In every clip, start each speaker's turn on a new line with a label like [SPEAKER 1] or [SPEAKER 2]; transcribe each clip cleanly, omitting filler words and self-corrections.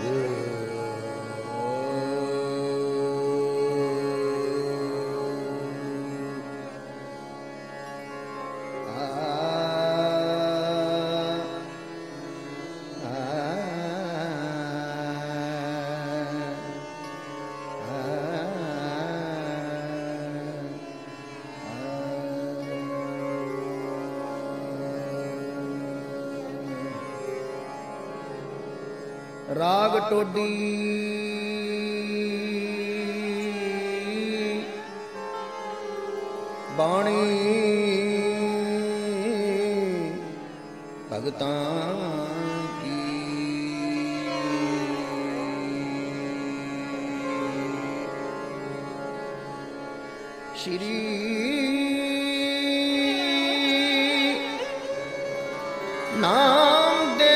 [SPEAKER 1] राग टोडी बाणी भगतां की श्री नाम दे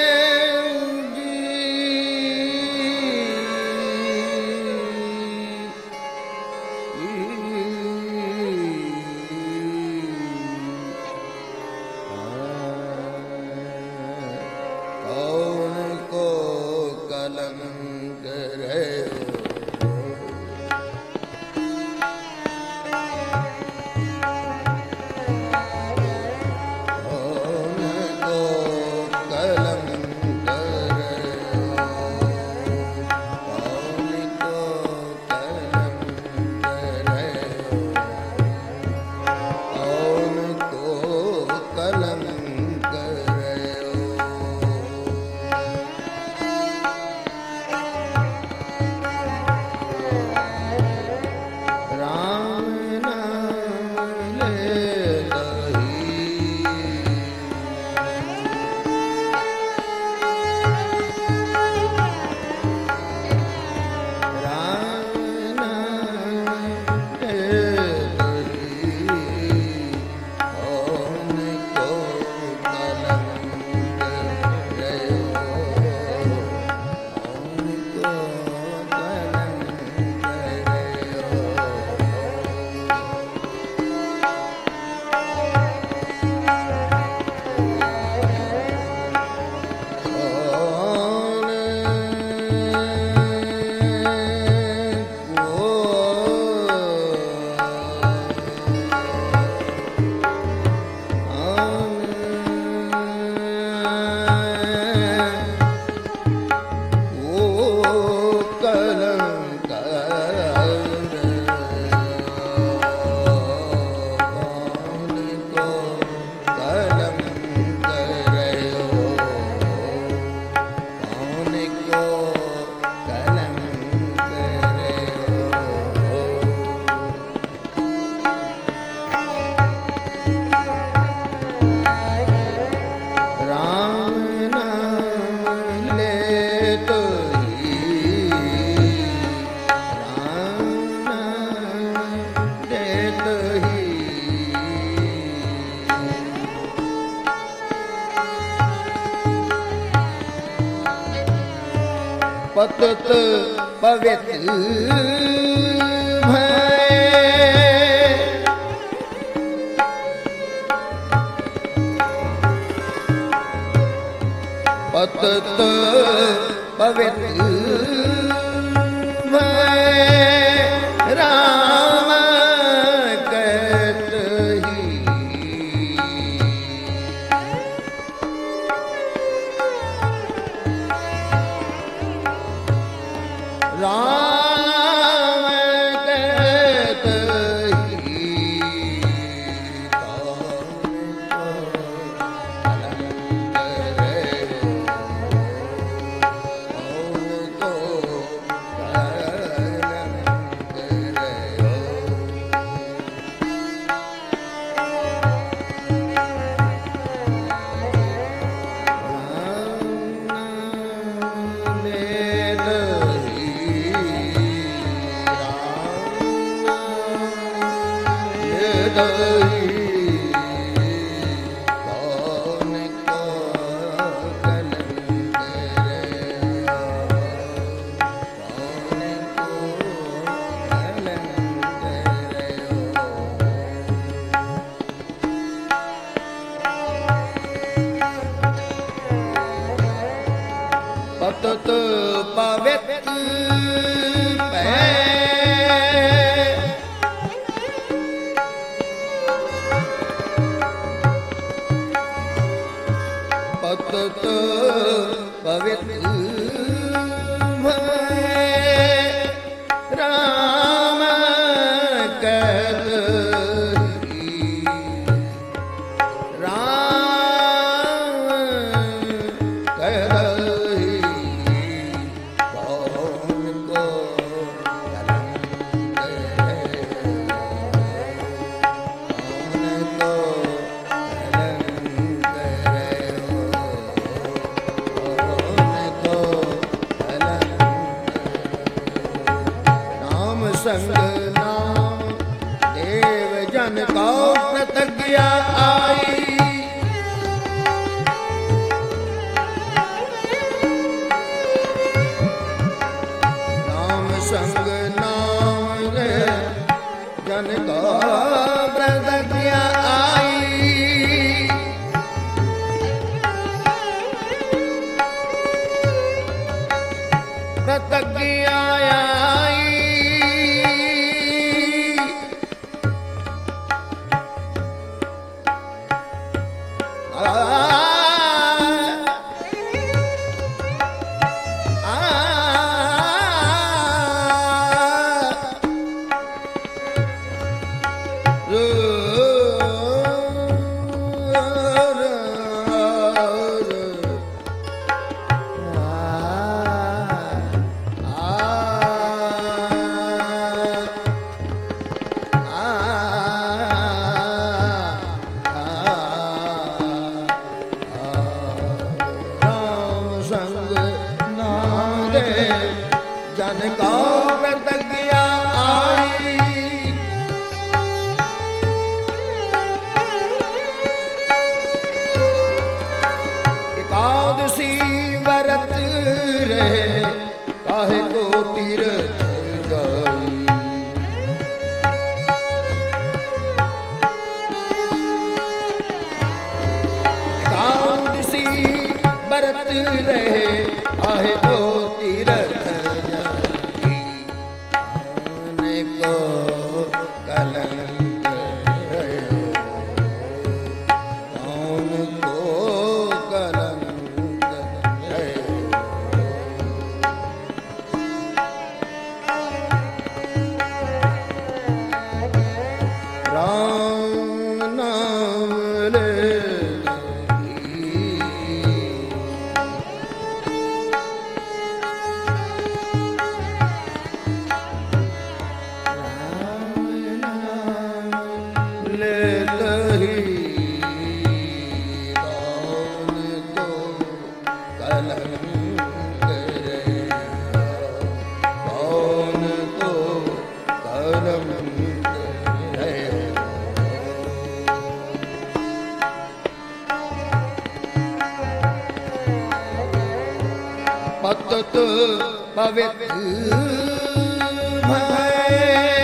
[SPEAKER 1] पतत पवित्र पतत पवित्र राम कहत ही राम कहत ही पतत पतत पवित्र भय राम कहतहि राम कहतहि कौन को कलंक है कौन को कलंक है कौन को कलंक नाम संग नाम देव जन को प्रतिज्ञा आई नाम संग नाम देव जन को प्रतिज्ञा आई प्रतिज्ञा आई जन का प्रतिज्ञा आई एकादशी व्रत रहे काहे को तीरथ गई एकादशी व्रत रहे काहे को तीरथ कलंक है कौन को कलंक है राम नाम ले पतत पवित्र भय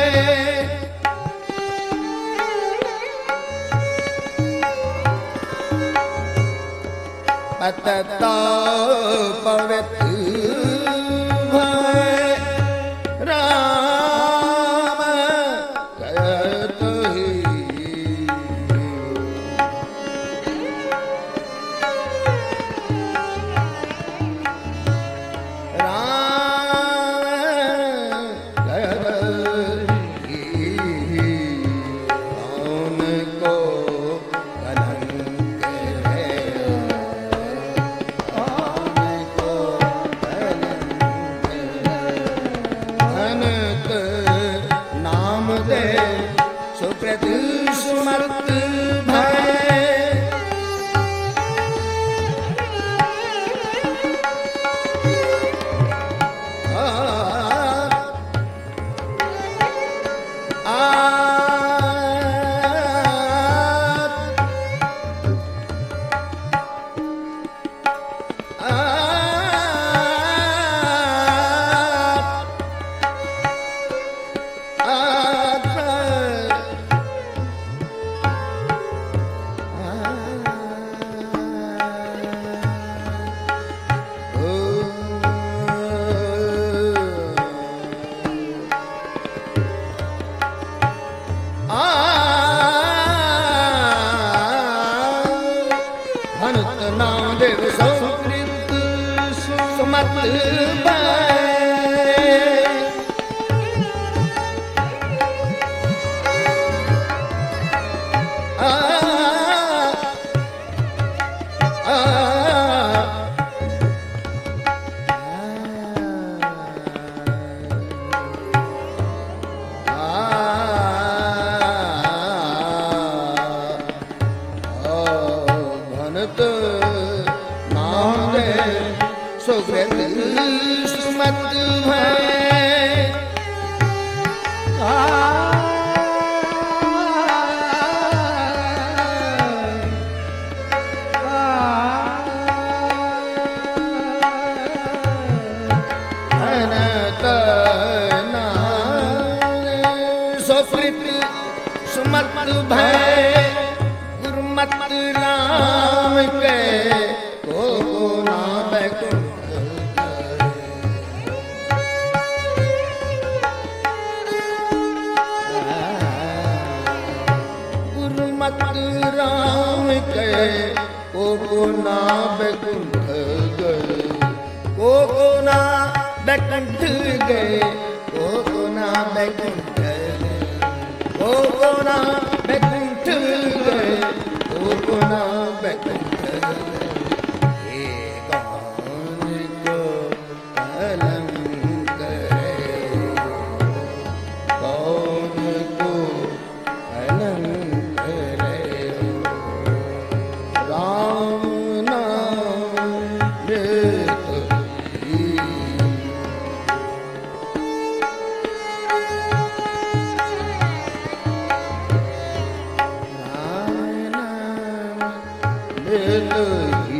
[SPEAKER 1] पतत पवित्र भय राम कहतहि सुप्रत सुमर्त भय नाम देव भय सुमत भय अनत सुकृत सुमत भय गुरुमत राम के को ना बैकुंठ राम के को ना बैकुंठ गए को ना बैकुंठ गए को ना बैकुंठ गए को ना बैकुंठ गए को ना बैकुंठ गए गान को अलंक करे कौन को अलंक राम नाम लेत ही राम नाम लेत ही